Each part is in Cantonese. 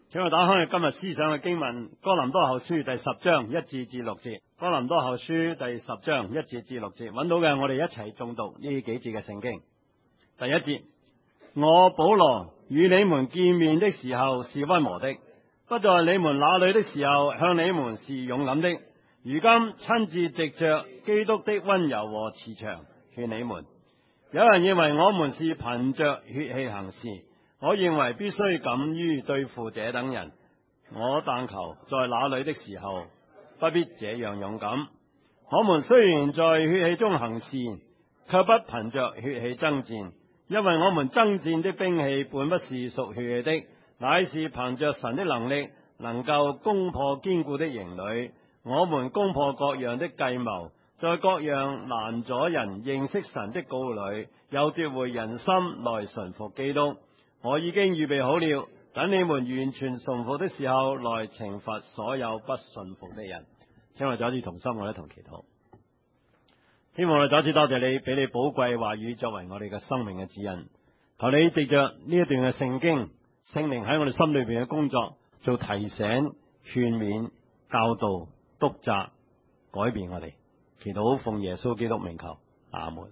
請我打開今日思想嘅經文《哥林多後書》第10章1至6節。《哥林多後書》第10章1至6節，揾到嘅我哋一齊誦讀呢幾節嘅聖經。第一節：我保羅與你們見面的時候是溫和的，不在你們那裏的時候向你們是勇敢的。如今親自藉着基督的溫柔和慈祥勸你們。有人認為我們是憑着血氣行事，我認為必須敢於對付這等人。我但求在那裏的時候不必這樣勇敢。我們雖然在血氣中行事，卻不憑着血氣爭戰，因為我們爭戰的兵器本不是屬血氣的，乃是憑着神的能力，能夠攻破堅固的營壘。我們攻破各樣的計謀，在各樣攔阻人認識神的道理，又奪回人心來順服基督。我已經預備好了，等你們完全順服的時候，來懲罰所有不順服的人。請我哋再一次同心，我哋一同祈禱。希望我哋再一次多謝你，俾你寶貴話語作為我哋嘅生命嘅指引。求你藉着呢一段嘅聖經，聖靈喺我哋心裏邊嘅工作，做提醒、勸勉、教導、督責，改變我哋。祈禱奉耶穌基督名求，阿門。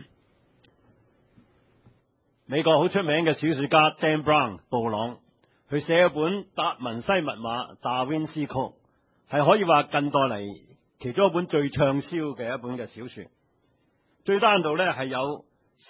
美國好出名嘅小說家 Dan Brown 布朗，佢寫一本達文西密碼達文西曲，係可以話近代嚟其中一本最暢銷嘅一本嘅小說。最單度呢係有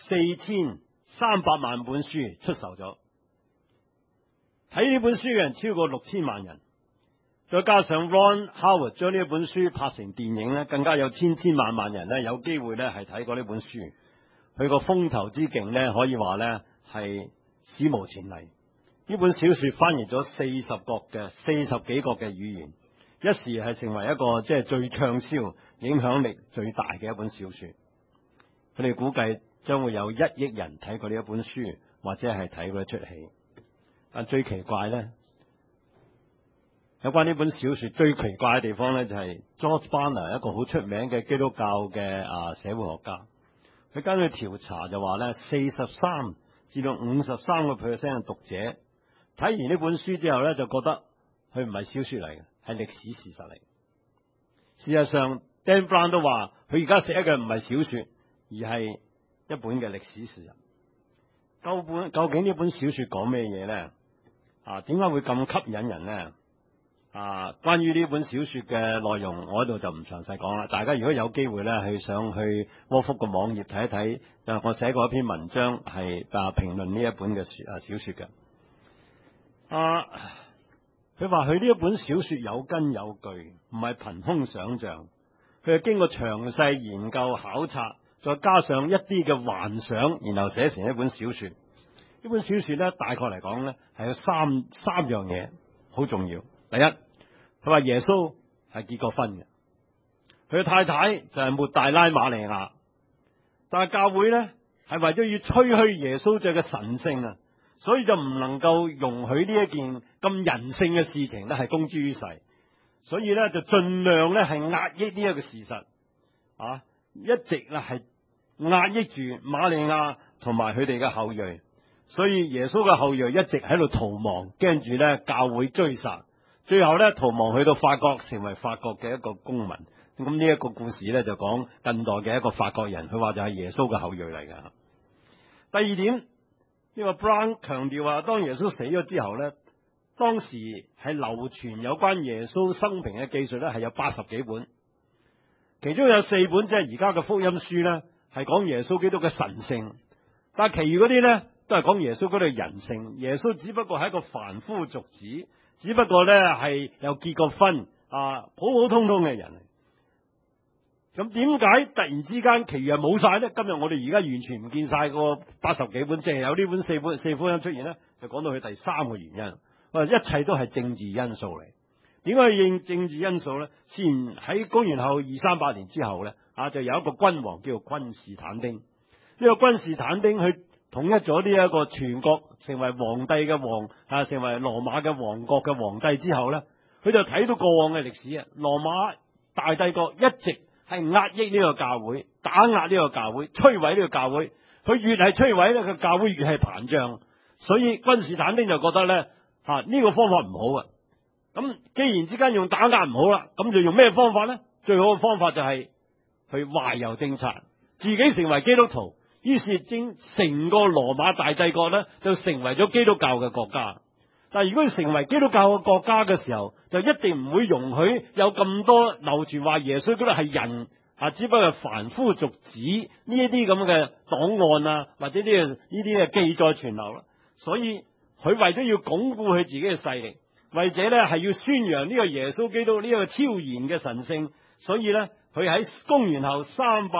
4300萬本書出售咗，睇呢本書嘅人超過6000萬人。再加上 Ron Howard 將呢一本書拍成電影呢，更加有千萬人呢有機會呢係睇過呢本書。佢個風頭之勁呢，可以話呢係史無前例。呢本小說翻譯咗40幾個嘅語言，一時係成為一個即係最暢銷、影響力最大嘅一本小說。佢哋估計將會有1億人睇過呢一本書，或者係睇過一出戲。但最奇怪呢，有關呢本小說最奇怪嘅地方呢，就係 George Barna 一個好出名嘅基督教嘅社會學家。佢根據調查就話咧，43%至到53% 嘅讀者睇完呢本書之後咧，就覺得佢唔係小說嚟嘅，係歷史事實嚟。事實上 Dan Brown 都話，佢而家寫嘅唔係小說，而係一本嘅歷史事實。究竟呢本小說講咩嘢咧？點解會咁吸引人咧？關於呢本小說嘅內容，我喺度就唔詳細講啦。大家如果有機會咧，係上去窩福個網頁睇一睇，我寫過一篇文章係評論呢一本嘅小說嘅。佢話佢呢一本小說有根有據，唔係憑空想象。佢係經過詳細研究考察，再加上一啲嘅幻想，然後寫成一本小說。呢本小說咧，大概嚟講咧係有三樣嘢好重要。第一，佢話耶穌係結過婚嘅，佢嘅太太就係抹大拉瑪利亞，但係教會呢係為咗要吹噓耶穌嘅神聖啊，所以就唔能夠容許呢一件咁人性嘅事情呢係公諸於世，所以呢就盡量呢係壓抑呢一個事實，一直呢係壓抑住瑪利亞同埋佢哋嘅後裔，所以耶穌嘅後裔一直喺度逃亡，驚住呢教會追殺。最後咧逃亡去到法國，成為法國嘅一個公民。咁呢一個故事咧就講近代嘅一個法國人，佢話就係耶穌嘅後裔嚟㗎。第二點，呢個 Brown 強調話，當耶穌死咗之後咧，當時係流傳有關耶穌生平嘅記述咧係有80幾本，其中有4本即係而家嘅福音書咧係講耶穌基督嘅神性，但係其餘嗰啲咧都係講耶穌嗰啲人性。耶穌只不過係一個凡夫俗子。只不過咧係又結過婚普普通通嘅人嚟，咁點解突然之間其餘係冇晒咧？今日我哋而家完全唔見晒個80幾本，淨係有呢本四福音出現咧，就講到佢第3個原因，一切都係政治因素嚟。點解要政治因素咧？先喺公元後200-300年之後咧，就有一個君王叫做君士坦丁。呢個君士坦丁佢統一咗呢一個全國，成為皇帝嘅成為羅馬嘅王國嘅皇帝之後呢，佢就睇到過往嘅歷史啊。羅馬大帝國一直係壓抑呢個教會，打壓呢個教會，摧毀呢個教會。佢越係摧毀呢個教會越係膨脹，所以君士坦丁就覺得呢， 呢個方法唔好啊。咁既然之間用打壓唔好啦，咁就用咩方法呢？最好嘅方法就係去懷柔政策，自己成為基督徒，於是整個羅馬大帝國呢，就成為咗基督教嘅國家。但係如果佢成為基督教嘅國家嘅時候，就一定唔會容許有咁多流傳話耶穌基督係人只不過係凡夫俗子呢一啲咁嘅檔案啊，或者呢啲嘅記載傳流啦。所以佢為咗要鞏固佢自己嘅勢力，為者咧係要宣揚呢個耶穌基督呢個超然嘅神聖，所以咧佢喺公元後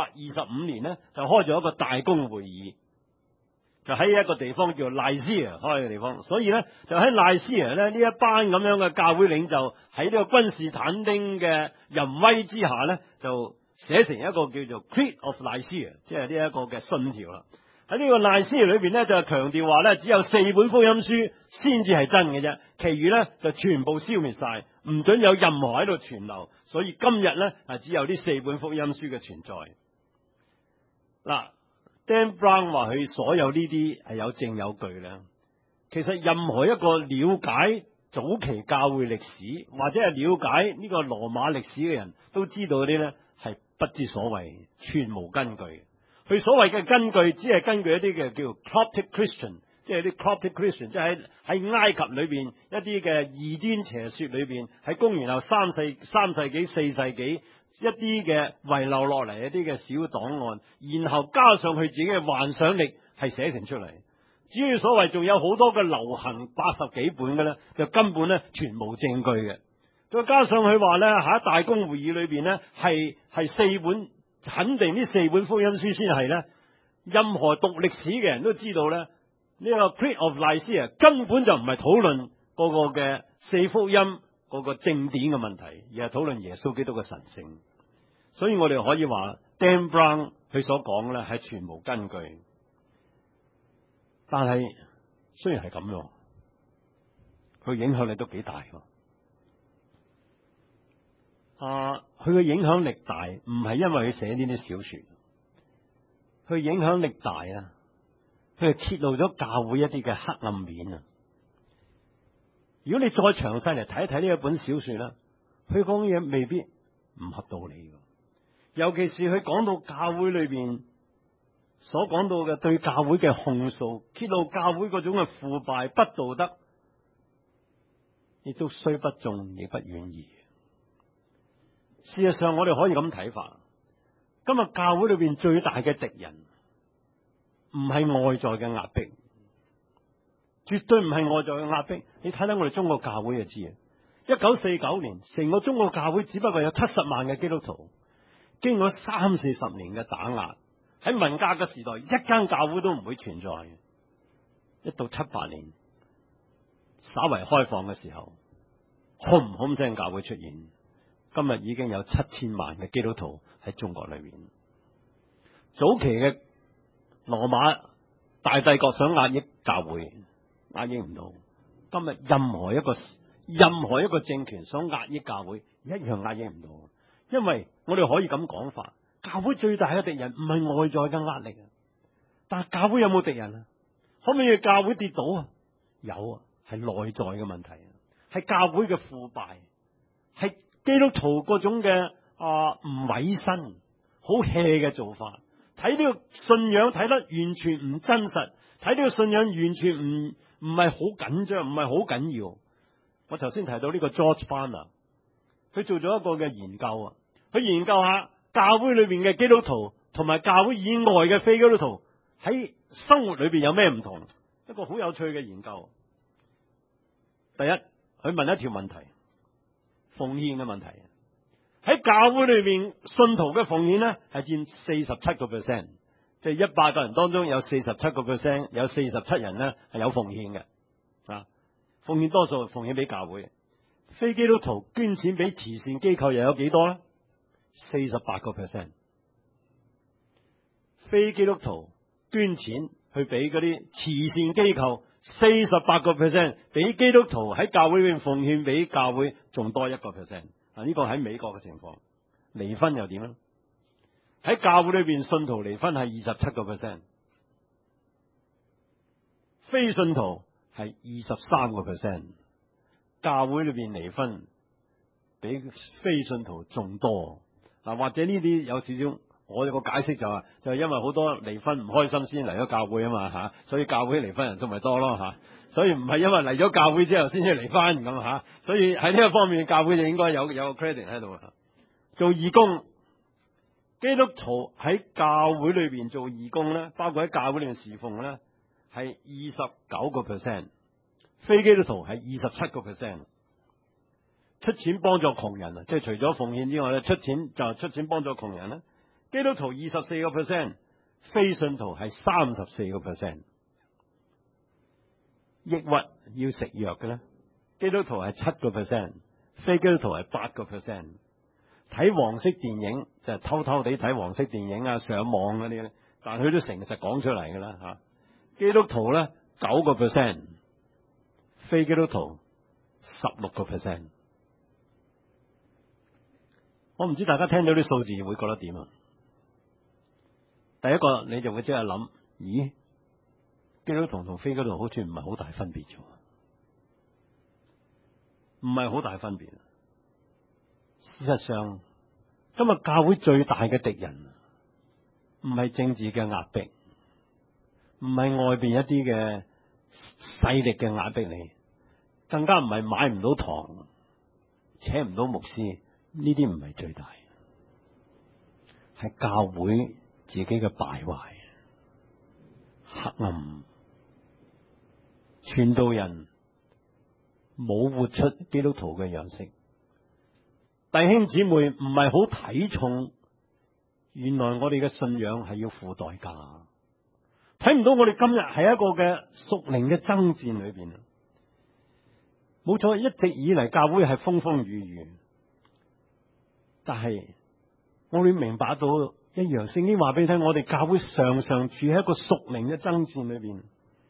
325年呢，就開咗一個大公會議，就喺一個地方叫賴斯亞開嘅地方。所以咧就喺賴斯亞咧呢一班咁樣嘅教會領袖喺呢個君士坦丁嘅淫威之下咧，就寫成一個叫做 Creed of Nicaea， 即係呢一個嘅信條啦。喺呢個賴斯亞裏邊咧，就強調話咧，只有4本福音書先至係真嘅啫，其餘咧就全部消滅晒，唔准有任何喺度傳流。所以今日咧只有呢4本福音書嘅存在。嗱，Dan Brown 話佢所有呢啲係有證有據咧。其實任何一個了解早期教會歷史或者係了解呢個羅馬歷史嘅人都知道嗰啲咧係不知所謂，全無根據。佢所謂嘅根據，只係根據一啲嘅叫 Coptic Christian， 即係啲 Coptic Christian， 即係喺埃及裏邊一啲嘅異端邪說裏邊，喺公元後3世紀、4世紀一啲嘅遺留落嚟一啲嘅小檔案，然後加上佢自己嘅幻想力係寫成出嚟。至於所謂仲有好多嘅流行80幾本嘅咧，就根本咧全無證據嘅。再加上佢話咧喺大公會議裏邊咧係4本。肯定呢4本福音書先係咧，任何讀歷史嘅人都知道咧，呢個 Creed of Nicaea根本就唔係討論嗰個嘅4福音嗰個正典嘅問題，而係討論耶穌基督嘅神聖。所以我哋可以話 Dan Brown 佢所講咧係全無根據。但係雖然係咁樣，佢影響力都幾大㗎。佢嘅影響力大，唔係因為佢寫呢啲小說，佢影響力大啊！佢係揭露咗教會一啲嘅黑暗面啊！如果你再詳細嚟睇一睇呢一本小說啦，佢講嘢未必唔合道理，尤其是佢講到教會裏邊所講到嘅對教會嘅控訴，揭露教會嗰種嘅腐敗不道德，亦都雖不中，亦不遠矣。事實上，我哋可以咁睇法。今日教會裏邊最大嘅敵人，唔係外在嘅壓迫，絕對唔係外在嘅壓迫。你睇睇我哋中國教會就知啊。1949年，成個中國教會只不過有70萬嘅基督徒，經過30-40年嘅打壓，喺文革嘅時代，一間教會都唔會存在。一到78年，稍為開放嘅時候，轟轟聲教會出現。今日已經有7000萬嘅基督徒喺中國裏面。早期嘅羅馬大帝國想壓抑教會，壓抑唔到。今日任何一個政權想壓抑教會，一樣壓抑唔到。因為我哋可以咁講法，教會最大嘅敵人唔係外在嘅壓力啊，但係教會有冇敵人啊？可唔可以教會跌倒啊？有啊，係內在嘅問題啊，係教會嘅腐敗，係基督徒嗰種嘅唔委身、好 hea 嘅做法，睇呢個信仰睇得完全唔真實，睇呢個信仰完全唔係好緊張，唔係好緊要。我頭先提到呢個 George Barna， 佢做咗一個嘅研究啊，佢研究下教會裏邊嘅基督徒同埋教會以外嘅非基督徒喺生活裏邊有咩唔同，一個好有趣嘅研究。第一，佢問一條問題。奉獻嘅問題，喺教會裏邊信徒嘅奉獻呢係佔47%，即係100個人當中有47%，有47人呢係有奉獻嘅。奉獻多數奉獻俾教會，非基督徒捐錢俾慈善機構又有幾多呢？48%。非基督徒捐錢去俾嗰啲慈善機構，48%比基督徒喺教會裏面奉獻俾教會仲多1%。呢個喺美國嘅情況。離婚又點咧？喺教會裏邊信徒離婚係27%，非信徒係23%。 教會裏邊離婚比非信徒仲多。嗱，或者呢啲有少少，我有個解釋就係因為好多離婚唔開心先嚟咗教會啊嘛嚇，所以教會離婚人數咪多咯嚇。所以唔係因為嚟咗教會之後先至離婚咁嚇。所以喺呢一方面，教會就應該有個 credit 喺度。做義工，基督徒喺教會裏邊做義工咧，包括喺教會裏面侍奉咧，係29%，非基督徒係27%。出錢幫助窮人啊，即係除咗奉獻之外咧，出錢幫助窮人咧。基督徒24%，非信徒係34%。抑鬱要食藥嘅咧，基督徒係7%，非基督徒係8%。睇黃色電影就係偷偷地睇黃色電影啊，上網嗰啲咧，但係佢都誠實講出嚟噶啦吓。基督徒咧9%，非基督徒16%。我唔知大家聽到啲數字會覺得點啊？第一個你就會即刻諗，咦，基督徒同非基督徒好似唔係好大分別啫，唔係好大分別。事實上，今日教會最大嘅敵人唔係政治嘅壓迫，唔係外邊一啲嘅勢力嘅壓迫你，更加唔係買唔到堂，請唔到牧師，呢啲唔係最大，係教會自己嘅敗壞、黑暗，傳道人冇活出基督徒嘅樣式。弟兄姊妹唔係好睇重，原來我哋嘅信仰係要付代價。睇唔到我哋今日係一個嘅屬靈嘅爭戰裏邊。冇錯，一直以嚟教會係風風雨雨，但係我哋明白到一樣，聖經話俾你聽，我哋教會常常處喺一個屬靈嘅爭戰裏邊，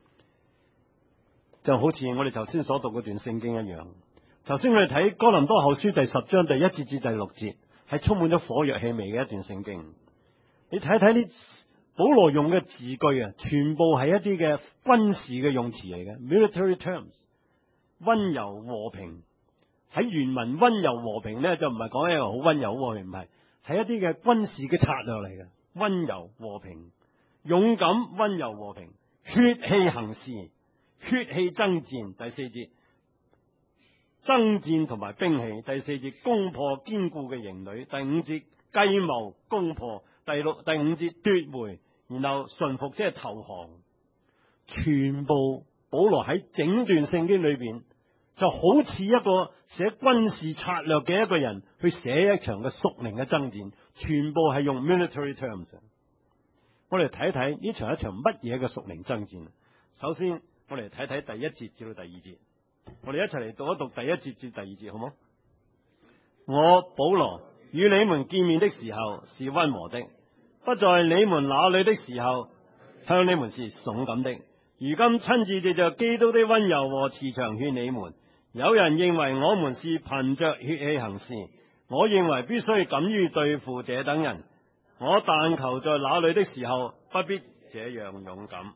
就好似我哋頭先所讀嗰段聖經一樣。頭先我哋睇哥林多後書第10章第1節至第6節，係充滿咗火藥氣味嘅一段聖經。你睇睇呢，保羅用嘅字句啊，全部係一啲嘅軍事嘅用詞嚟嘅 military terms。溫柔和平，喺原文溫柔和平咧，就唔係講一個好溫柔和平，唔係，係一啲嘅軍事嘅策略嚟嘅。溫柔和平，勇敢溫柔和平，血氣行事，血氣爭戰。第4節。爭戰同埋兵器。第4節，攻破堅固嘅營壘。第5節，計謀攻破。第5節，奪回，然後順服，即係投降。全部保羅喺整段聖經裏邊，就好似一個寫軍事策略嘅一個人去寫一場嘅屬靈嘅爭戰，全部係用 military terms。我哋睇一睇呢場一場乜嘢嘅屬靈爭戰。首先，我哋睇睇第1節至到第2節。我哋一齊嚟讀一讀第1節至第2節，好冇？我保羅與你們見面的時候是溫和的，不在你們那裏的時候向你們是勇敢的。如今親自藉着基督的溫柔和慈祥勸你們。有人認為我們是憑着血氣行事，我認為必須敢於對付這等人。我但求在那裏的時候不必這樣勇敢。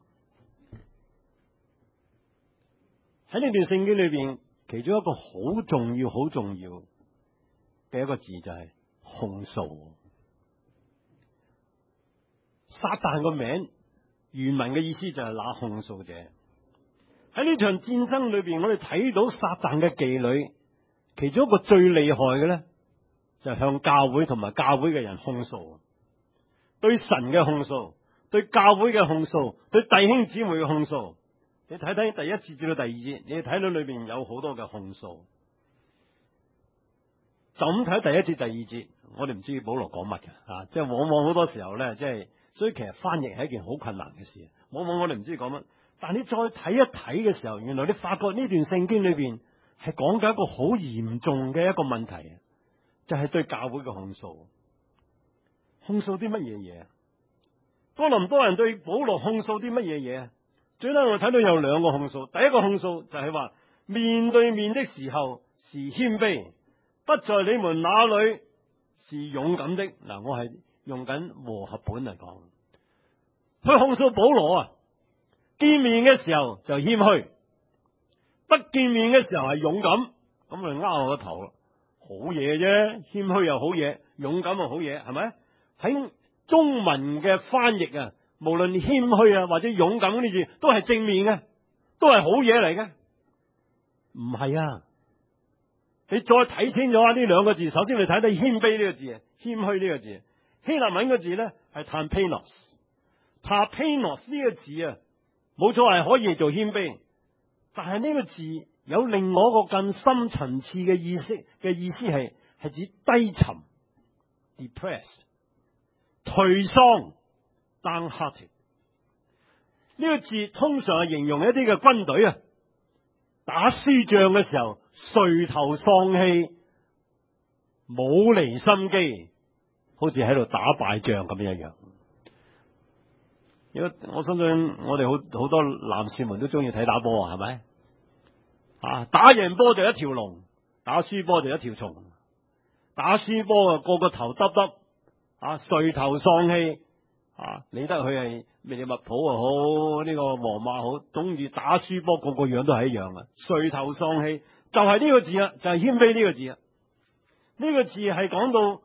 喺呢段聖經裏邊，其中一個好重要嘅一個字就係控訴。撒旦個名原文嘅意思就係那控訴者。喺呢場戰爭裏邊，我哋睇到撒旦嘅妓女，其中一個最厲害嘅咧，就係向教會同埋教會嘅人控訴，對神嘅控訴，對教會嘅控訴，對弟兄姊妹嘅控訴。你睇睇第1節至到第2節，你睇到裏邊有好多嘅控訴。就咁睇第1節第2節，我哋唔知保羅講乜嘅，即係往往好多時候咧，即係所以其實翻譯係一件好困難嘅事。往往我哋唔知講乜，但你再睇一睇嘅時候，原來你發覺呢段聖經裏邊係講緊一個好嚴重嘅一個問題，就係對教會嘅控訴。控訴啲乜嘢嘢？哥林多人對保羅控訴啲乜嘢嘢？最低我睇到有2個控訴。第一個控訴就係話，面對面的時候是謙卑，不在你們那裏是勇敢的。嗱，我係用緊和合本嚟講，去控訴保羅啊，見面嘅時候就謙虛，不見面嘅時候係勇敢。 咁咪啱我個頭咯。好嘢啫，謙虛又好嘢，勇敢又好嘢，係咪？喺中文嘅翻譯啊，無論謙虛啊或者勇敢呢啲字，都係正面嘅，都係好嘢嚟嘅。唔係啊，你再睇清楚呢兩個字，首先你睇睇謙卑呢個字啊，謙虛呢個字，希臘文個字咧係 tapeinos。tapeinos 呢個字啊，冇錯係可以做謙卑，但係呢個字有另外一個更深層次嘅意思係指低沉 depressed 頹喪 downhearted。呢個字通常係形容一啲嘅軍隊啊，打輸仗嘅時候垂頭喪氣，冇離心機，好似喺度打敗仗咁樣一樣。我相信我哋好多男士們都中意睇打波啊，係咪？打贏波就一條龍，打輸波就一條蟲。打輸波啊，個個頭耷耷，垂頭喪氣，理得佢係利物浦啊好，呢個皇馬好，總之打輸波個個樣都係一樣啊，垂頭喪氣，就係呢個字啊，就係謙卑呢個字啊。呢個字係講到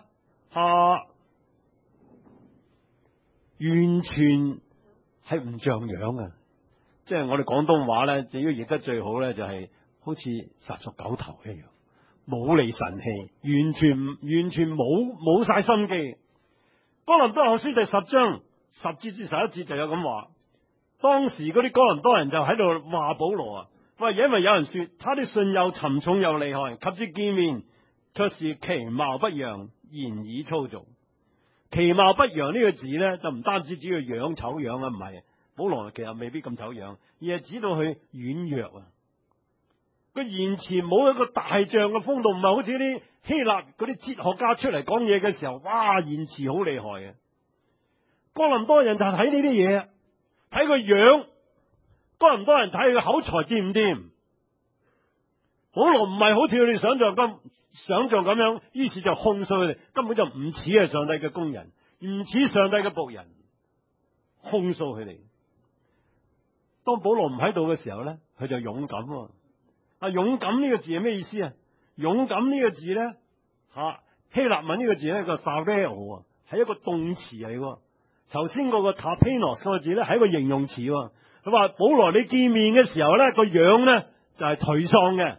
完全係唔像樣啊！即係我哋廣東話咧，至於譯得最好咧，就係好似殺熟狗頭一樣，冇厘神氣，完全冇晒心機。哥林多後書第10章10節至11節就有咁話，當時嗰啲哥林多人就喺度話保羅啊，喂，因為有人說他的信又沉重又厲害，及至見面卻是其貌不揚，言語粗俗。其貌不揚呢個字咧，就唔單止指佢樣醜樣啊，唔係，保羅其實未必咁醜樣，而係指到佢軟弱啊。佢言辭冇一個大將嘅風度，唔係好似啲希臘嗰啲哲學家出嚟講嘢嘅時候，哇，言辭好厲害啊！哥林多人就睇呢啲嘢，睇個樣。哥林多人睇佢口才掂唔掂？保羅唔係好似佢哋想象咁樣，於是就控訴佢哋，根本就唔似係上帝嘅工人，唔似上帝嘅僕人，控訴佢哋。當保羅唔喺度嘅時候咧，佢就勇敢。勇敢呢個字係咩意思啊？勇敢呢個字咧，希臘文呢個字咧個 thareo 啊，係一個動詞嚟。頭先嗰個 tapeinos 嗰個字咧係一個形容詞。佢話保羅你見面嘅時候咧，個樣咧就係頹喪嘅，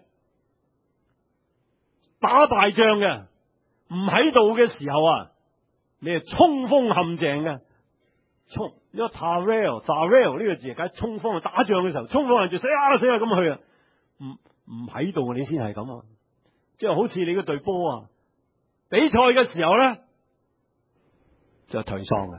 打敗仗嘅，唔喺度嘅時候啊，你係衝鋒陷陣嘅。衝呢個 thareo 呢個字解衝鋒，打仗嘅時候衝鋒陷陣，死啊咁去啊，唔喺度你先係咁啊，即係好似你嗰隊波啊，比賽嘅時候咧就係頹喪嘅，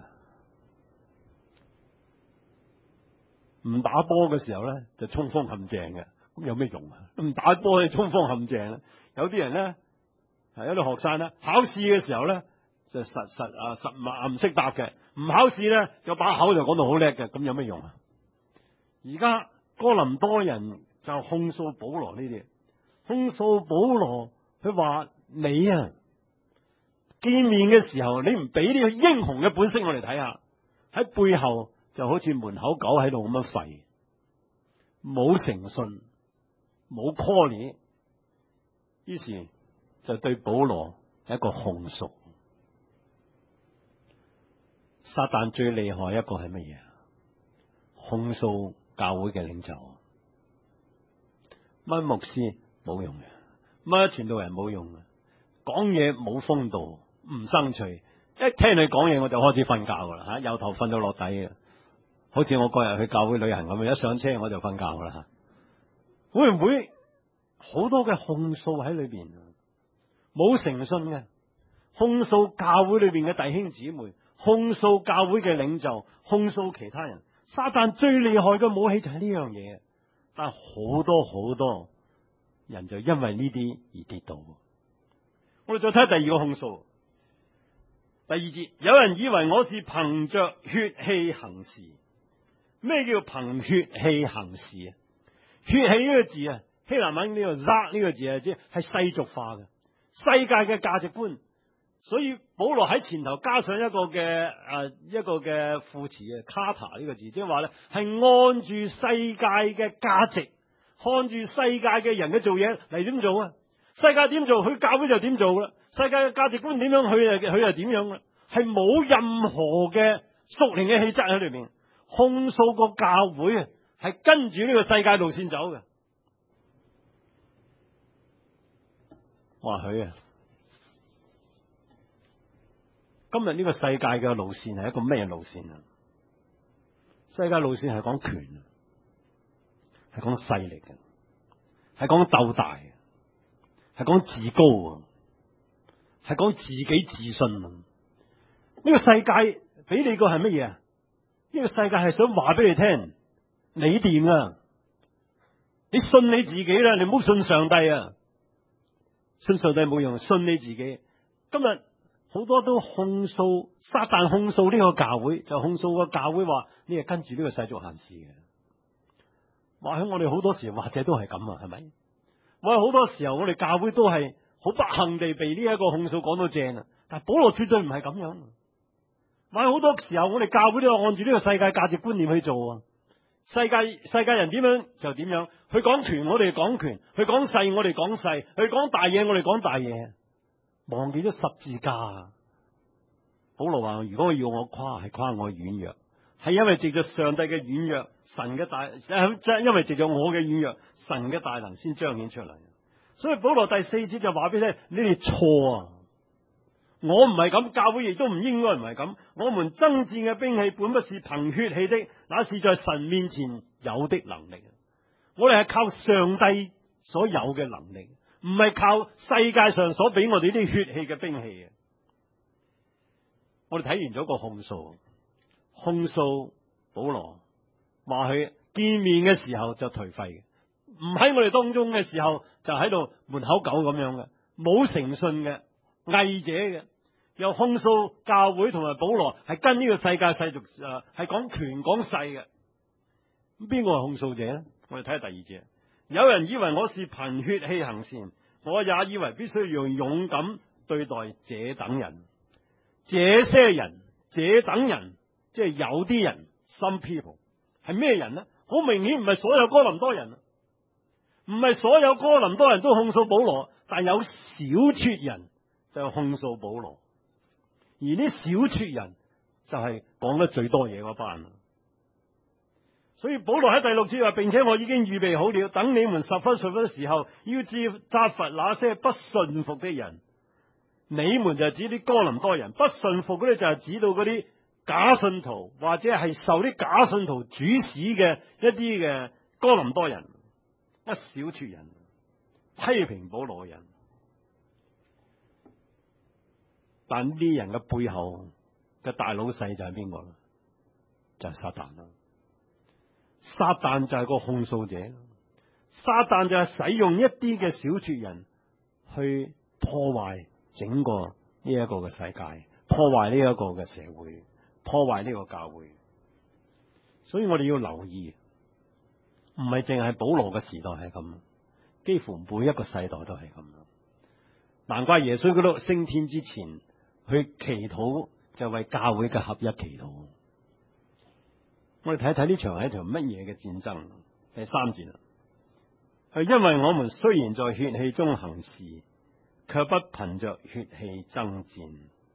唔打波嘅時候咧就衝鋒陷陣嘅，咁有咩用啊？唔打波你衝鋒陷陣，有啲人咧係有啲學生咧考試嘅時候咧就實唔識答嘅，唔考試咧有把口就講到好叻嘅，咁有咩用啊？而家哥林多人就控訴保羅呢啲，控訴保羅，佢話你啊見面嘅時候，你唔俾呢個英雄嘅本色我哋睇下，喺背後就好似門口狗喺度咁樣吠，冇誠信，冇 quality， 於是就對保羅一個控訴。撒旦最厲害一個係乜嘢？控訴教會嘅領袖。乜牧師冇用嘅，乜傳道人冇用嘅，講嘢冇風度，唔生趣，一聽你講嘢我就開始瞓覺噶啦，由頭瞓到落底嘅，好似我嗰日去教會旅行咁樣，一上車我就瞓覺噶啦。會唔會好多嘅控訴喺裏邊？冇誠信嘅，控訴教會裏邊嘅弟兄姊妹，控訴教會嘅領袖，控訴其他人。撒旦最厲害嘅武器就係呢樣嘢。但好多人就因為呢啲而跌倒。我哋再睇第二個控訴，第2節，有人以為我是憑着血氣行事。咩叫憑血氣行事啊？血氣呢個字啊，希臘文呢個 zak 呢個字啊，即係世俗化嘅世界嘅價值觀。所以保羅喺前頭加上一個嘅副詞啊，kata 呢個字，即係話咧係按住世界嘅價值看住世界嘅人嘅做嘢嚟點做啊？世界點做，佢教會就點做啦。世界嘅價值觀點樣，佢就點樣啦。係冇任何嘅屬靈嘅氣質喺裏面。控訴個教會啊，係跟住呢個世界路線走嘅。話佢啊，今日呢個世界嘅路線係一個咩路線啊？世界路線係講權，係講勢力嘅，係講鬥大，係講自高，係講自己自信。呢個世界俾你個係乜嘢啊？呢個世界係想話俾你聽，你掂啊！你信你自己啦，你唔好信上帝啊！信上帝冇用，信你自己。今日好多都控訴撒旦，控訴呢個教會，就控訴個教會話你係跟住呢個世俗行事嘅。或許我哋好多時或者都係咁啊，係咪？或者好多時候我哋教會都係好不幸地被呢一個控訴講到正啊，但係保羅絕對唔係咁樣。或者好多時候我哋教會都係按住呢個世界價值觀念去做啊。世界人點樣就點樣，佢講權我哋講權，佢講勢我哋講勢，佢講大嘢我哋講大嘢，忘記咗十字架。保羅話：如果要我誇，係誇我軟弱，係因為藉着上帝嘅軟弱，神嘅大，因為藉着我嘅軟弱，神嘅大能先彰顯出嚟。所以保羅第4節就話俾你聽：你哋錯啊！我唔係咁，教會亦都唔應該唔係咁。我們爭戰嘅兵器本不是憑血氣的，那是在神面前有的能力。我哋係靠上帝所有嘅能力，唔係靠世界上所俾我哋啲血氣嘅兵器。我哋睇完咗個控訴保羅，話佢見面嘅時候就頹廢嘅，唔喺我哋當中嘅時候就喺度門口狗咁樣嘅，冇誠信嘅，偽者嘅。又控訴教會同埋保羅係跟呢個世界世俗係講權講勢嘅。咁邊個係控訴者咧？我哋睇下第2節。有人以為我是憑血氣行善，我也以為必須要勇敢對待這等人。這些人，這等人，即係有啲人 ，some people 係咩人呢？好明顯唔係所有哥林多人，唔係所有哥林多人都控訴保羅，但有小撮人就控訴保羅。而呢小撮人就係講得最多嘢嗰班，所以保羅喺第6節話，並且我已經預備好了，等你們十分信服的時候，要責罰那些不信服的人。你們就指啲哥林多人，不信服嗰啲就係指到嗰啲假信徒，或者係受啲假信徒主使嘅一啲嘅哥林多人，一小撮人批評保羅嘅人。但呢啲人嘅背後嘅大老細就係邊個？就係撒旦啦。撒旦就係個控訴者，撒旦就係使用一啲嘅小撮人去破壞整個呢一個嘅世界，破壞呢一個嘅社會，破壞呢個教會。所以我哋要留意，唔係淨係保羅嘅時代係咁，幾乎每一個世代都係咁。難怪耶穌基督升天之前，去祈禱就為教會嘅合一祈禱。我哋睇睇呢場係一場乜嘢嘅戰爭？第3節啦，係因為我們雖然在血氣中行事，卻不憑着血氣爭戰。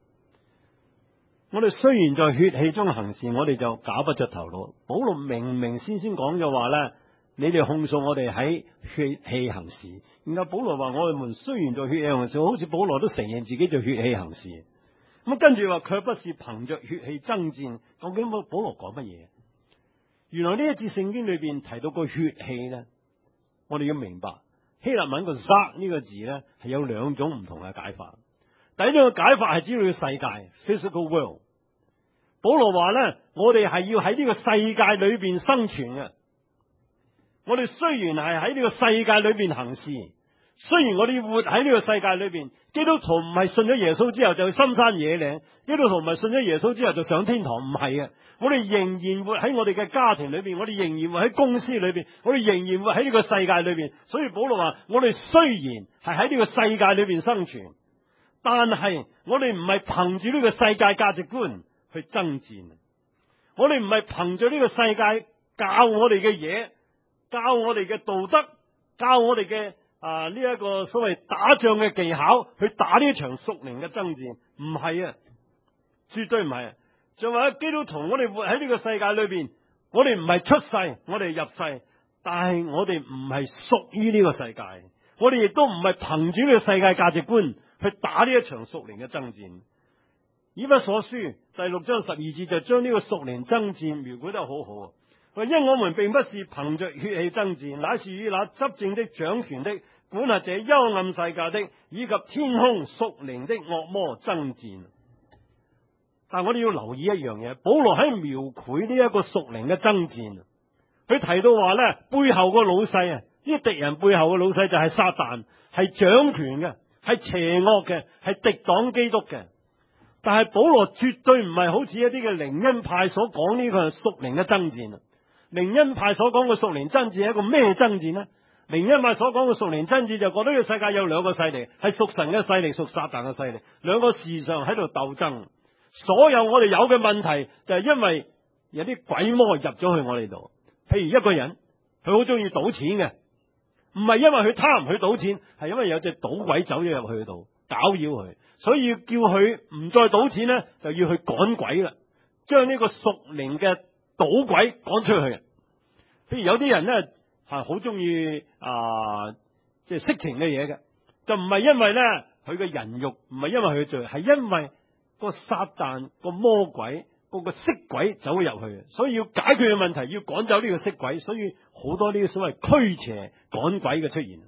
我哋雖然在血氣中行事，我哋就搞不着頭腦。保羅明明先講咗話咧，你哋控訴我哋喺血氣行事，然後保羅話我哋雖然在血氣行事，好似保羅都承認自己在血氣行事。咁跟住話卻不是憑着血氣爭戰。究竟保羅講乜嘢？原來呢一節聖經裏邊提到個血氣咧，我哋要明白希臘文個 zak 呢個字咧係有2種唔同嘅解法。第一種嘅解法係指到個世界 physical world。保羅話咧，我哋係要喺呢個世界裏邊生存嘅。我哋雖然係喺呢個世界裏邊行事，雖然我哋活喺呢個世界裏邊，基督徒唔係信咗耶穌之後就去深山野嶺，基督徒唔係信咗耶穌之後就上天堂，唔係嘅。我哋仍然活喺我哋嘅家庭裏邊，我哋仍然活喺公司裏邊，我哋仍然活喺呢個世界裏邊。所以保羅話：我哋雖然係喺呢個世界裏邊生存，但係我哋唔係憑住呢個世界價值觀去爭戰。我哋唔係憑住呢個世界教我哋嘅嘢教我哋嘅道德，教我哋嘅呢一個所謂打仗嘅技巧，去打呢場屬靈嘅爭戰。唔係啊，絕對唔係啊。就話基督徒，我哋活喺呢個世界裏邊，我哋唔係出世，我哋入世，但係我哋唔係屬於呢個世界，我哋亦都唔係憑住呢個世界價值觀去打呢一場屬靈嘅爭戰。以弗所書第6章12節就將呢個屬靈爭戰描繪得好好。因我們並不是憑着血氣爭戰，乃是與那執政的、掌權的、管轄這幽暗世界的，以及天空屬靈的惡魔爭戰。但我哋要留意一樣嘢，保羅喺描繪呢一個屬靈嘅爭戰，佢提到話咧，背後個老細啊，呢個敵人背後嘅老細就係撒旦，係掌權嘅，係邪惡嘅，係敵擋基督嘅。但係保羅絕對唔係好似一啲嘅靈恩派所講呢個屬靈嘅爭戰。靈恩派所講嘅屬靈爭戰係一個咩爭戰呢？靈恩派所講嘅屬靈爭戰就覺得呢個世界有兩個勢力，係屬神嘅勢力，屬撒旦嘅勢力，兩個時常喺度鬥爭。所有我哋有嘅問題就係因為有啲鬼魔入咗去我哋度。譬如一個人，佢好中意賭錢嘅，唔係因為佢貪唔去賭錢，係因為有隻賭鬼走咗入去度攪擾佢，所以要叫佢唔再賭錢呢，就要去趕鬼啦，將呢個屬靈嘅賭鬼趕出去。譬如有啲人呢，係好中意即係色情嘅嘢嘅，就唔係因為呢佢嘅人欲，唔係因為佢嘅罪，係因為個撒旦個魔鬼個色鬼走咗入去，所以要解決嘅問題，要趕走呢個色鬼，所以好多呢啲所謂驅邪趕鬼嘅出現。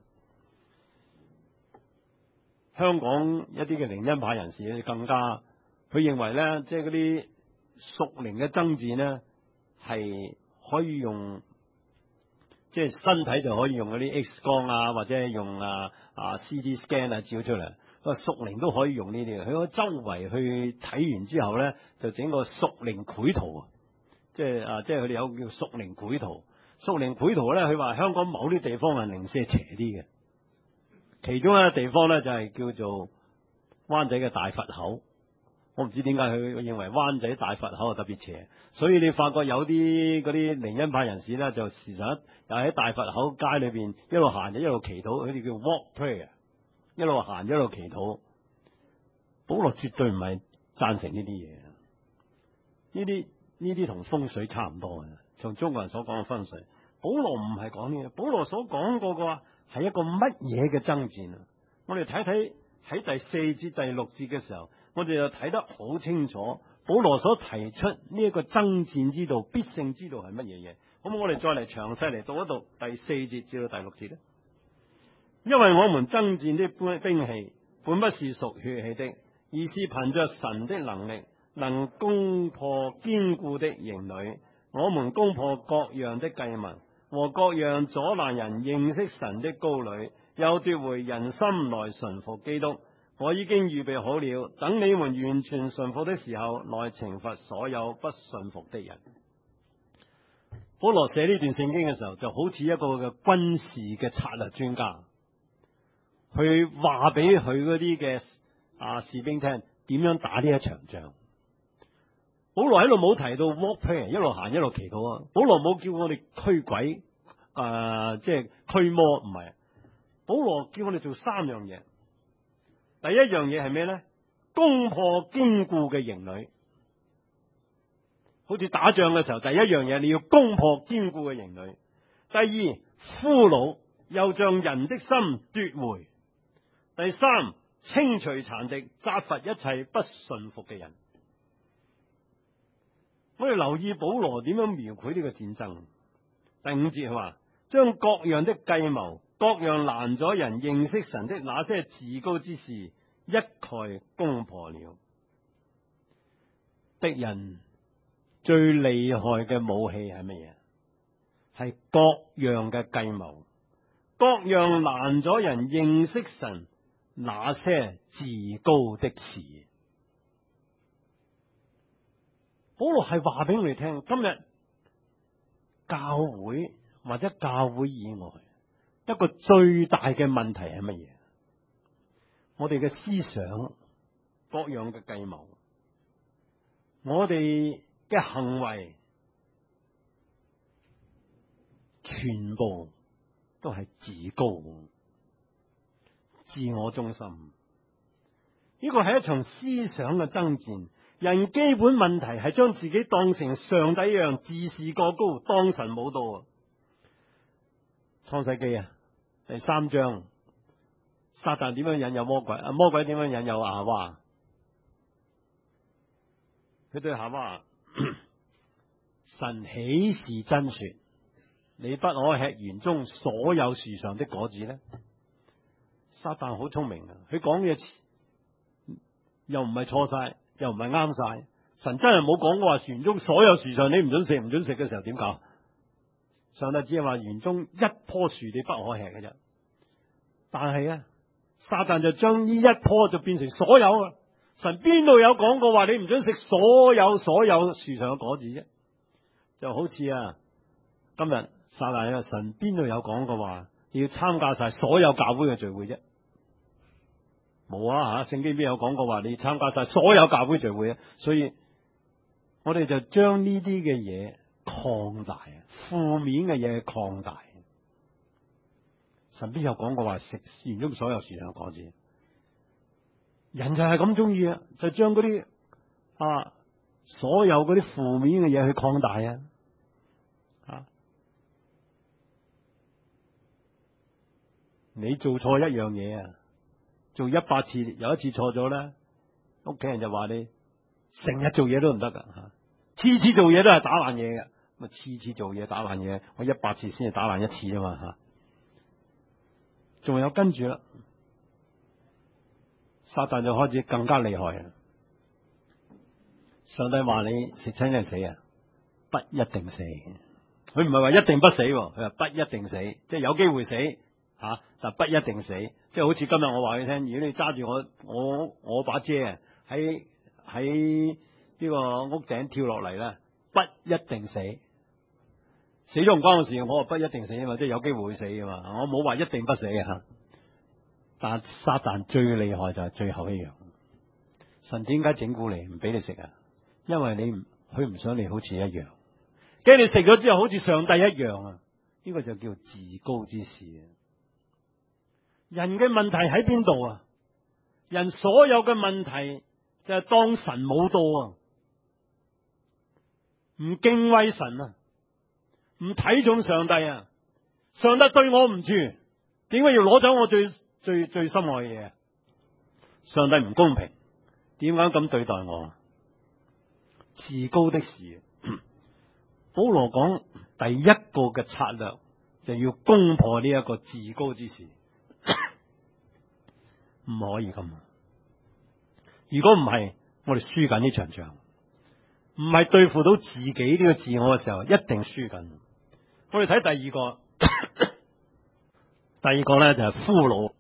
香港一啲嘅靈恩派人士更加，佢認為咧，即係嗰啲屬靈嘅爭戰咧，係可以用，即係身體就可以用嗰啲 X 光啊，或者用CD scan 照出嚟。個屬靈都可以用呢啲嘅，佢周圍去睇完之後咧，就整個屬靈繪圖，即係佢哋有叫屬靈繪圖。屬靈繪圖咧，佢話香港某啲地方係零舍邪啲嘅，其中一個地方咧就係叫做灣仔嘅大佛口。我唔知點解佢認為灣仔大佛口係特別邪，所以你發覺有啲嗰啲靈恩派人士咧，就時常又喺大佛口街裏邊一路行就一路祈禱，佢哋叫 walk prayer。一路行一路祈禱。保羅絕對唔係贊成呢啲嘢，呢啲同風水差唔多嘅，從中國人所講嘅風水。保羅唔係講呢嘢，保羅所講過嘅話係一個乜嘢嘅爭戰啊？我哋睇睇喺第4節第6節嘅時候，我哋就睇得好清楚，保羅所提出呢一個爭戰之道、必勝之道係乜嘢嘢？咁我哋再嚟詳細嚟讀一讀第4節至到第6節咧。因為我們爭戰的兵器本不是屬血氣的，而是憑着神的能力，能攻破堅固的營壘。我們攻破各樣的計謀和各樣阻攔人認識神的高壘，又奪回人心來順服基督。我已經預備好了，等你們完全順服的時候，來懲罰所有不順服的人。保羅寫呢段聖經嘅時候，就好似一個嘅軍事嘅策略專家。去話俾佢嗰啲嘅士兵聽點樣打呢一場仗。保羅喺度冇提到 walk prayer， 一路行一路祈禱啊。保羅冇叫我哋驅鬼即係驅魔，唔係。保羅叫我哋做3樣嘢。第一樣嘢係咩咧？攻破堅固嘅營壘。好似打仗嘅時候，第一樣嘢你要攻破堅固嘅營壘。第二，俘虜，又將人的心奪回。第3，清除殘敵，責罰一切不順服嘅人。我哋留意保羅點樣描繪呢個戰爭。第5節佢話，將各樣的計謀、各樣攔阻人認識神的那些自高之事一概攻破了。敵人最厲害嘅武器係乜嘢？係各樣嘅計謀，各樣攔阻人認識神那些自高的事。保羅係話俾我哋聽，今日教會或者教會以外一個最大嘅問題係乜嘢？我哋嘅思想，各樣嘅計謀，我哋嘅行為， 全部都係自高、自我中心。呢個係一場思想嘅爭戰。人基本問題係將自己當成上帝一樣，自視過高，當神冇到。創世記第3章，撒旦點樣引誘魔鬼？魔鬼點樣引誘夏娃？佢對夏娃神豈是真說，你不可吃園中所有樹上的果子呢？撒旦好聰明啊！佢講嘢又唔係錯晒，又唔係啱晒。神真係冇講過話園中所有樹上你唔准食，唔准食嘅時候點搞？上帝只係話園中一棵樹你不可吃嘅啫。但係撒旦就將呢一棵就變成所有啊！神邊度有講過話你唔准食所有樹上嘅果子啫？就好似今日撒旦神邊度有講過話你要參加晒所有教會嘅聚會啫？冇啊！聖經邊有講過話你要參加晒所有教會聚會啊？所以我哋就將呢啲嘅嘢擴大，負面嘅嘢擴大。神邊有講過話食園中所有樹上嘅果子？人就係咁中意就將嗰啲所有嗰啲負面嘅嘢去擴大你做錯一樣嘢做100次，有一次錯咗咧，屋企人就話你成日做嘢都唔得噶次次做嘢都係打爛嘢嘅。咁次次做嘢打爛嘢，我100次先至打爛一次啊嘛仲有跟住啦，撒旦就開始更加厲害。上帝話你食親就死不一定死。佢唔係話一定不死，佢話不一定死，即係有機會死但不一定死。即係好似今日我話你聽，如果你揸住我把遮喺呢個屋頂跳落嚟咧，不一定死。死咗唔關我事，我話不一定死啊嘛，即係有機會會死啊嘛。我冇話一定不死但撒旦最厲害就係最後一樣。神點解整蠱你唔俾你食因為佢唔想你好似一樣，驚你食咗之後好似上帝一樣呢個就叫自高之事。人嘅問題喺邊度人所有嘅問題就係當神冇到唔敬畏神唔睇重上帝上帝對我唔住，點解要攞走我最心愛嘅嘢？上帝唔公平，點解咁對待我？自高的事，保羅講第一個嘅策略就要攻破呢一個自高之事，唔可以咁。如果唔係，我哋輸緊呢場仗，唔係對付到自己呢個自我嘅時候，一定輸緊。我哋睇第二個，第二個咧就係俘虜。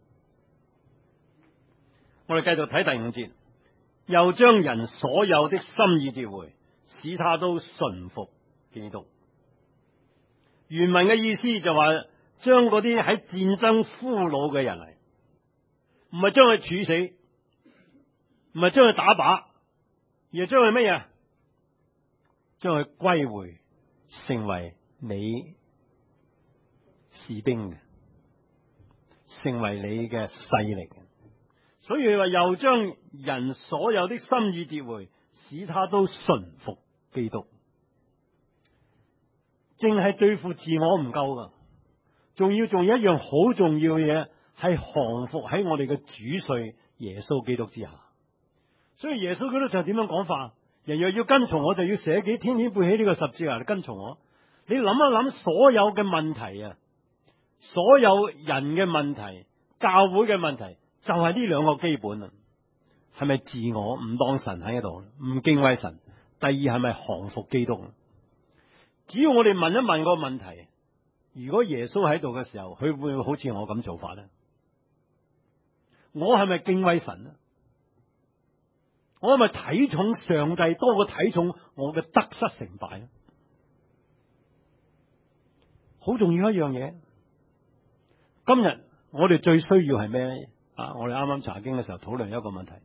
我哋繼續睇第5節，又將人所有的心意奪回，使他都順服基督。原文嘅意思就話，將嗰啲喺戰爭俘虜嘅人嚟，唔係將佢處死，唔係將佢打靶，而係將佢乜嘢？將佢歸回，成為你士兵嘅，成為你嘅勢力。所以話又將人所有的心意奪回，使他都順服基督。淨係對付自我唔夠噶，仲有一樣好重要嘅嘢，係降服喺我哋嘅主帥耶穌基督之下。所以耶穌基督就係點樣講法？人若要跟從我，就要捨己，天天背起呢個十字架嚟跟從我。你諗一諗，所有嘅問題所有人嘅問題，教會嘅問題，就係呢兩個基本係咪自我唔當神喺度，唔敬畏神？第二係咪降服基督？只要我哋問一問個問題，如果耶穌喺度嘅時候，佢會唔會好似我咁做法呢？我係咪敬畏神呢？我係咪睇重上帝多過睇重我嘅得失成敗呢？好重要一樣嘢。今日我哋最需要係咩呢？我哋啱啱查經嘅時候討論一個問題，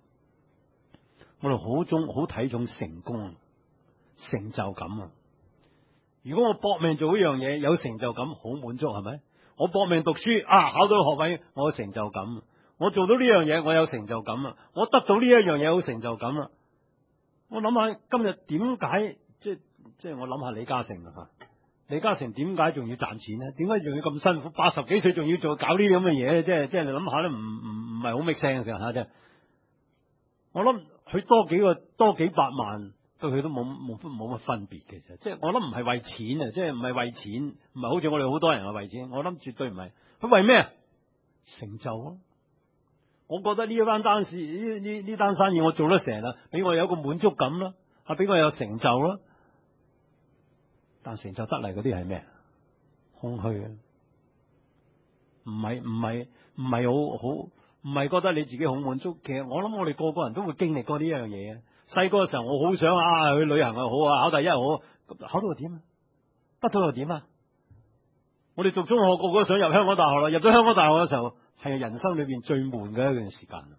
我哋好睇重成功、成就感。 如果我搏命做一樣嘢，有成就感，好滿足係咪？我搏命讀書啊，考到學位，我有成就感。我做到呢樣嘢，我有成就感啊！我得到呢一樣嘢，有成就感啊！我諗下今日點解即係我諗下李嘉誠啊，李嘉誠點解仲要賺錢咧？點解仲要咁辛苦？80幾歲仲要搞呢啲咁嘅嘢？即係你諗下咧，唔係好 make sense 吓啫。我諗佢多幾百萬，對佢都冇乜分別嘅啫。即係我諗唔係為錢啊，即係唔係為錢，唔係好似我哋好多人係為錢。我諗絕對唔係，佢為咩？成就啊！我覺得呢單生意我做得成啦，俾我有一個滿足感啦，俾我有成就啦。但成就得嚟嗰啲係咩？空虛啊！唔係好，唔係覺得你自己好滿足。其實我諗我哋個個人都會經歷過呢樣嘢啊。細個嘅時候我好想去旅行又好啊，考第一又好，考到又點啊？得到又點啊？我哋讀中學個個都想入香港大學啦，入咗香港大學嘅時候，係人生裏邊最悶嘅一段時間。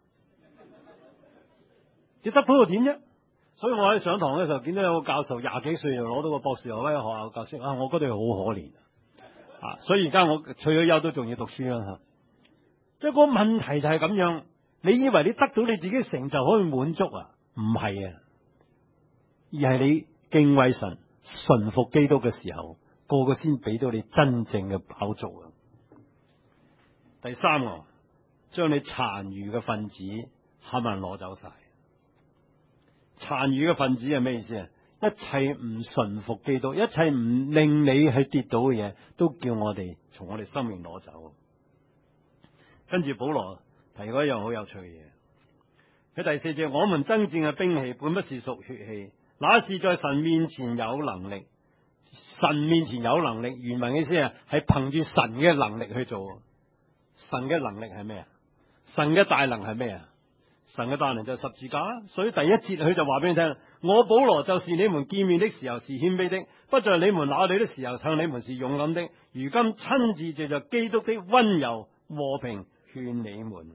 你得到又點啫？所以我喺上堂嘅時候見到有個教授20幾歲就攞到個博士學位嘅學校教師啊，我覺得佢好可憐啊！所以而家我退咗休都仲要讀書啦吓。即係個問題就係咁樣，你以為你得到你自己成就可以滿足啊？唔係啊，而係你敬畏神、順服基督嘅時候，個個先俾到你真正嘅飽足啊！第三個，將你殘餘嘅分子冚唪唥攞走晒。殘餘嘅分子係咩意思啊？一切唔順服基督，一切唔令你去跌倒嘅嘢，都叫我哋從我哋生命攞走。跟住保羅提過一樣好有趣嘅嘢，喺第4節，我們爭戰嘅兵器本不是屬血氣，那是在神面前有能力。神面前有能力，原文嘅意思係憑住神嘅能力去做。神嘅能力係咩啊？神嘅大能係咩啊？神嘅大能就係十字架。所以第1節佢就話俾你聽，我保羅就是你們見面的時候是謙卑的，不在你們那裏的時候向你們是勇敢的，如今親自借着基督的溫柔和平勸你們。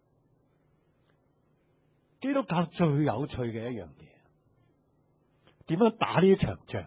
基督教最有趣嘅一樣嘢，點樣打呢場仗？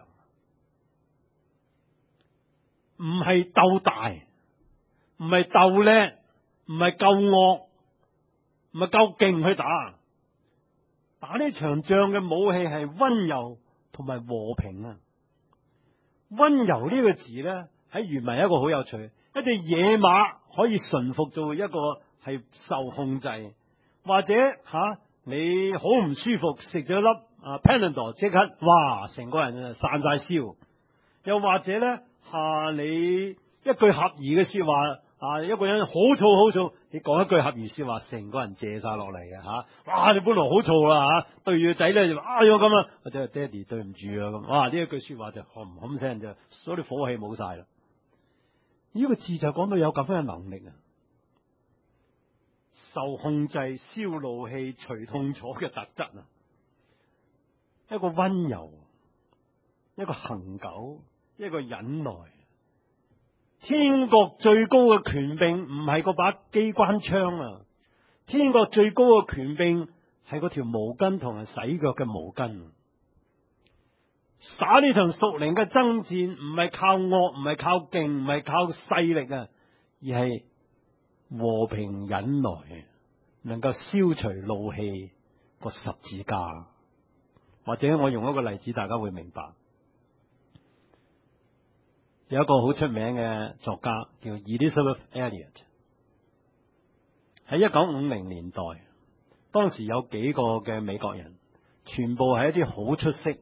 唔係鬥大，唔係鬥叻，唔係夠惡，唔係夠勁去打。打呢場仗嘅武器係溫柔同埋和平啊！溫柔呢個字咧，喺原文係一個好有趣，一隻野馬可以馴服做一個係受控制，或者你好唔舒服，食咗粒Panadol 即刻哇成個人散晒燒，又或者咧你一句合宜嘅說話一個人好燥，你講一句合宜說話，成個人謝晒落嚟嘅哇！你本來好燥啦對住仔咧就要咁啦，或者爹哋對唔住啊咁，哇！呢一句說話就冚聲就，所以啲火氣冇晒啦。呢個字就講到有咁樣嘅能力啊，受控制、消怒氣、除痛楚嘅特質啊，一個溫柔，一個恆久，一個忍耐。天國最高嘅權柄唔係嗰把機關槍啊，天國最高嘅權柄係嗰條毛巾同人洗腳嘅毛巾。打呢場屬靈嘅爭戰唔係靠惡，唔係靠勁，唔係靠勢力啊，而係和平忍耐，能夠消除怒氣個十字架。或者我用一個例子，大家會明白。有一個好出名嘅作家叫 Elizabeth Elliot， 喺1950年代，當時有幾個嘅美國人，全部係一啲好出色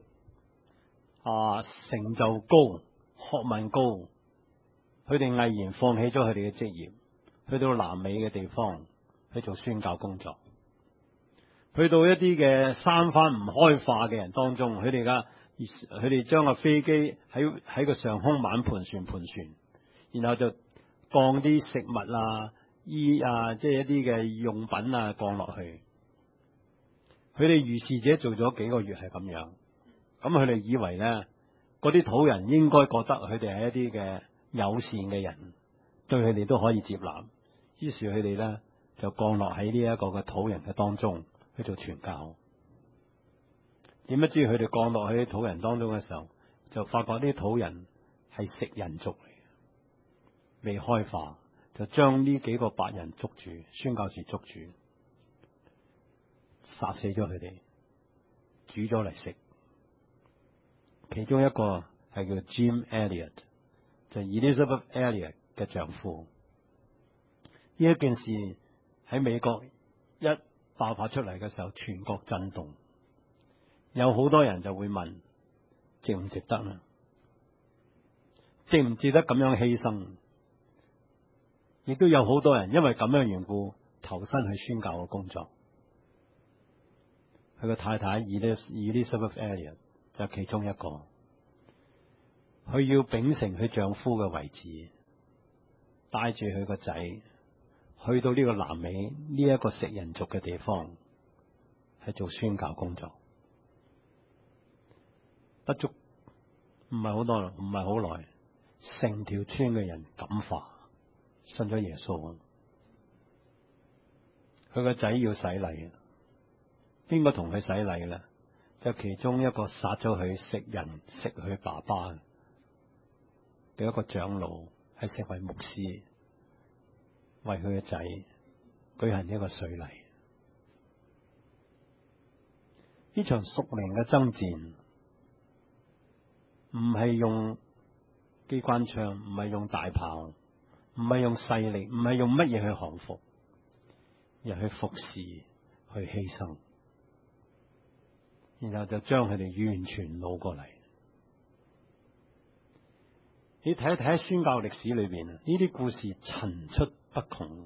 成就高、學問高，佢哋毅然放棄咗佢哋嘅職業，去到南美嘅地方去做宣教工作，去到一啲嘅三番唔開化嘅人當中，佢哋將個飛機喺個上空猛盤旋，然後就降啲食物即係一啲嘅用品降落去。佢哋如是者做咗幾個月係咁樣，咁佢哋以為咧，嗰啲土人應該覺得佢哋係一啲嘅友善嘅人，對佢哋都可以接納。於是佢哋咧就降落喺呢一個嘅土人嘅當中去做傳教。點不知佢哋降落喺啲土人當中嘅時候，就發覺啲土人係食人族嚟，未開化，就將呢幾個白人捉住，宣教士捉住，殺死咗佢哋，煮咗嚟食。其中一個係叫 Jim Elliot， 就 Elizabeth Elliot 嘅丈夫。呢一件事喺美國一爆發出嚟嘅時候，全國震動，有好多人就會問，值唔值得呢？值唔值得咁樣犧牲？亦都有好多人因為咁樣緣故投身去宣教嘅工作。佢個太太 Elizabeth Elliot 就係其中一個，佢要秉承佢丈夫嘅位置，帶住佢個仔去到呢個南美呢一個食人族嘅地方，係做宣教工作。不足唔係好多，唔係好耐，成條村嘅人感化，信咗耶穌。佢個仔要洗禮，邊個同佢洗禮咧？就其中一個殺咗佢食人食佢爸爸嘅一個長老，係成為牧師，為佢嘅仔舉行一個水禮。呢場屬靈嘅爭戰唔係用機關槍，唔係用大炮，唔係用勢力，唔係用乜嘢去降服，而去服侍，去犧牲，然後就將佢哋完全擄過嚟。你睇一睇喺宣教歷史裏邊啊，呢啲故事層出不窮。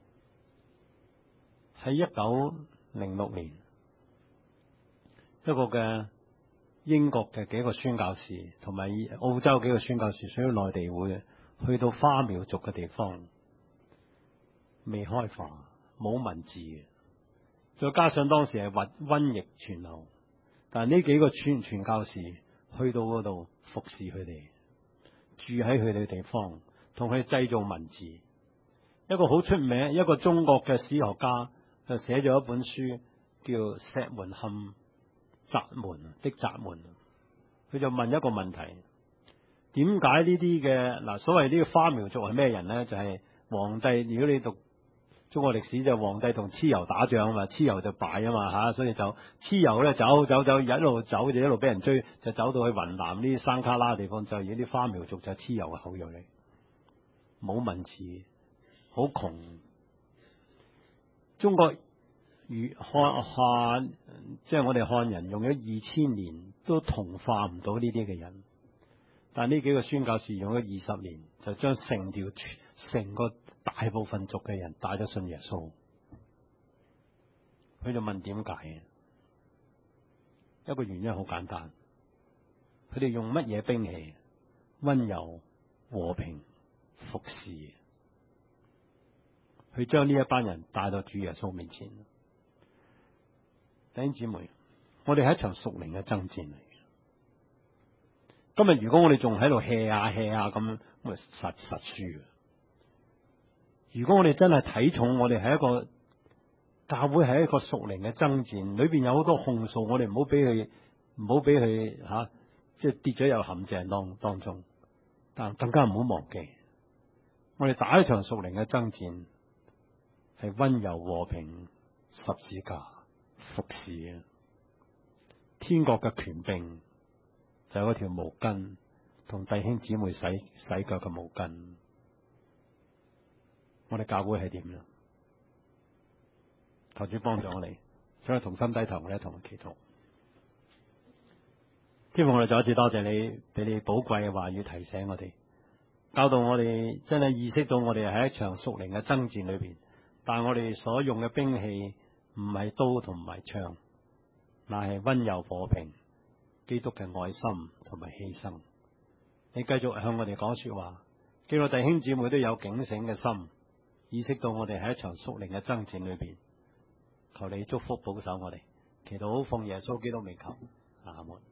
喺1906年，一個嘅英國嘅幾個宣教士同埋澳洲幾個宣教士，屬於內地會去到花苗族嘅地方，未開化，冇文字，再加上當時係瘟疫傳流，但係呢幾個傳教士去到嗰度服侍佢哋，住喺佢哋嘅地方，同佢製造文字。一個好出名，一個中國嘅史學家就寫咗一本書，叫《石門坎閘門的閘門》。佢就問一個問題：點解呢啲嘅嗱，所謂呢個花苗族係咩人咧？就係皇帝。如果你讀中國歷史，就皇帝同蚩尤打仗啊嘛，蚩尤就敗啊嘛吓，所以就蚩尤咧走，一路走就一路俾人追，就走到去雲南呢啲山卡拉地方，就而啲花苗族就蚩尤嘅後裔嚟，冇文字，好窮。中國漢即係我哋漢人用咗2000年都同化唔到呢啲嘅人，但係呢幾個宣教士用咗20年，就將成個大部分族嘅人帶咗信耶穌。佢就問點解？一個原因好簡單，佢哋用乜嘢兵器？溫柔、和平、服侍，去將呢一班人帶到主耶穌面前。弟兄姊妹，我哋係一場屬靈嘅爭戰嚟。今日如果我哋仲喺度 hea 下咁，咪實輸。如果我哋真係睇重我哋係一個教會，係一個屬靈嘅爭戰，裏邊有好多控訴，我哋唔好俾佢吓，即係跌咗入陷阱當中。但更加唔好忘記，我哋打一場屬靈嘅爭戰，係溫柔和平十字架服侍啊！天國嘅權柄就係嗰條毛巾，同弟兄姊妹洗腳嘅毛巾。我哋教會係點咧？求主幫助我哋，所以同心低頭，我哋一同祈禱。天父，我哋再一次多謝你，俾你寶貴嘅話語提醒我哋，教導我哋真係意識到我哋喺一場屬靈嘅爭戰裏邊，但係我哋所用嘅兵器唔係刀同埋槍，乃係溫柔和平基督嘅愛心同埋犧牲。你繼續向我哋講說話，叫我弟兄姊妹都有警醒嘅心，意識到我哋喺一場屬靈嘅爭戰裏邊。求你祝福保守我哋，祈禱奉耶穌基督名求，阿門。